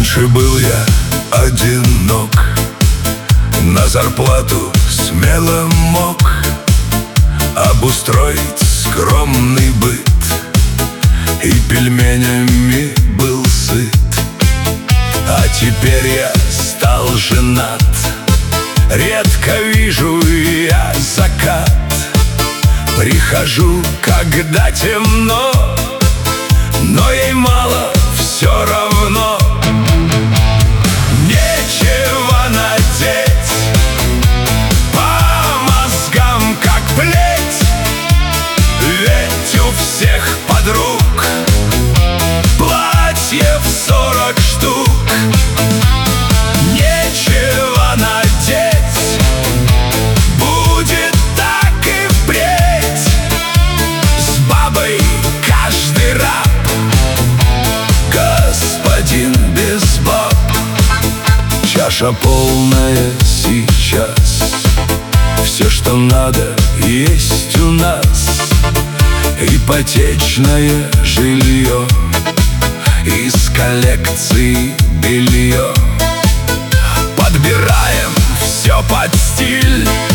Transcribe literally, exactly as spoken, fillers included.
Раньше был я одинок, на зарплату смело мог обустроить скромный быт, и пельменями был сыт. А теперь я стал женат, редко вижу я закат. Прихожу, когда темно, но ей мало все равно. Нечего надеть, по мозгам как плеть, ведь у всех подруг платье в сорок штук. Нечего надеть, будет так и впредь. С бабой каждый раб, господин без баб. Чаша полная сейчас, все, что надо, есть у нас. Ипотечное жилье, из коллекции белье. Подбираем все под стиль,